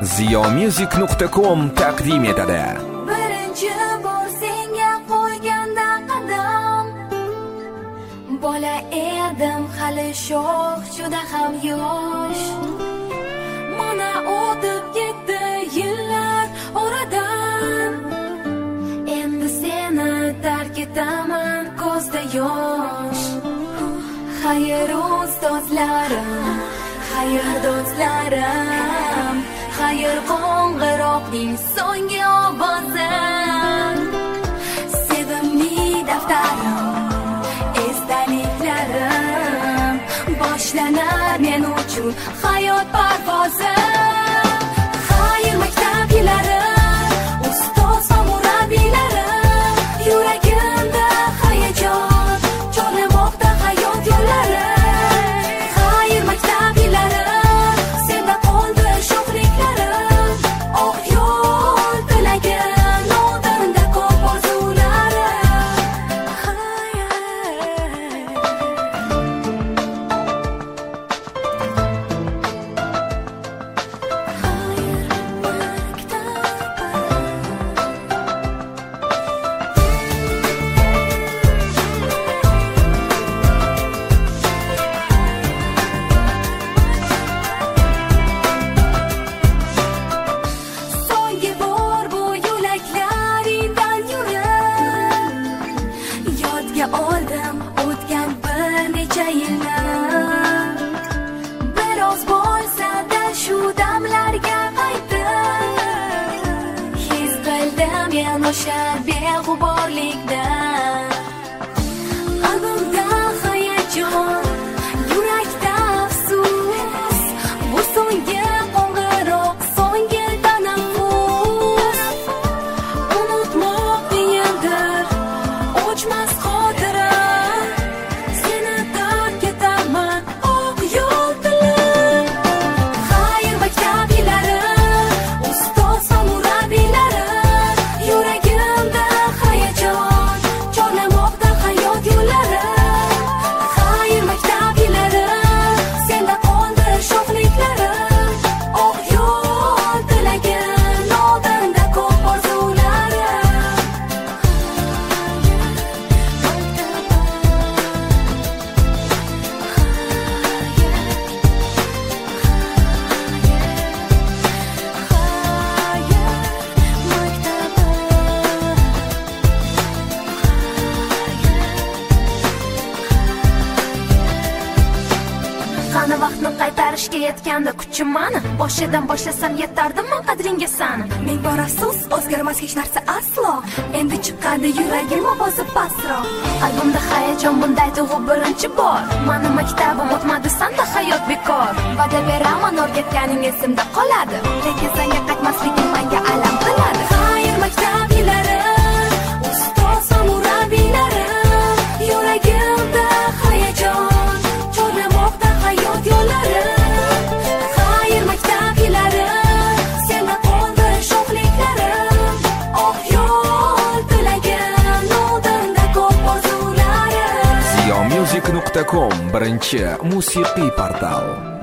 ziyomusic.com taqdim etadi. Birinchi bor senga qo'yganda qadam, bola edim hali sho'x, juda ham yosh. Mana o'tib ketdi yillar oradan, endi seni tark etaman ko'zda yosh. Xayr ustozlarim, xayr do'stlarim, xayr qo'ng'iroqning so'nggi ovozi. Sevimli daftarim, esdaliklarim, boshlanar men uchun hayot parvozi. Xayr maktab yillarim, ustoz va murabbiylarim, yuragimda hayajon, chorlamoqda hayot yo'llari. Xayr maktab yillarim, senda qoldi sho'xliklarim, oq yo'l tilagim, oldinda ko'p orzularim. So'nggi bor bu yo'laklaringdan yurib, yodga oldim o'tgan bir necha yillar. Biroz bo'lsa-da shu damlarga qaytib, his qildim men o'sha beg'uborlikdan. Qalbimda hayajon, yurakda afsus, bu so'nggi qo'ng'iroq, so'nggi tanaffus. Unutmoq qiyindir, o'chmas xotira, seni tark etaman oq yo'l tilab. Xayr maktab yillarim, ustoz va murabbiylarim, yuragimda hayajon, chorlamoqda hayot yo'llari. Xayr maktab yillarim, senda qoldi sho'xliklarim, oq yo'l tilagim, oldinda ko'p orzularim. Qani vaqtni qaytarishga yetganda kuchim mani, boshidan boshlasam yetardimi qadringga sani. Ming bor afsus, o'zgarmas hech narsa aslo, endi chiqadi yuragim ovozi pastroq. Qalbimda hayajon, bunday tuyg'u birinchi bor. Mani maktabim o'tmadi, sanda hayot bekor. Va'da beraman, o'rgatganing esimda qoladi, lekin senga qaytmasligim menga alam qiladi. Xayr maktab yillarim, ustoz va murabbiylarim, yuragimda hayajon, chorlamoqda hayot yo'llari. Xayr maktab yillarim, senda qoldi sho'xliklarim, oq yo'l tilagim, oldinda ko'p orzularim. ziyomusic.com birinchi musiqiy portal.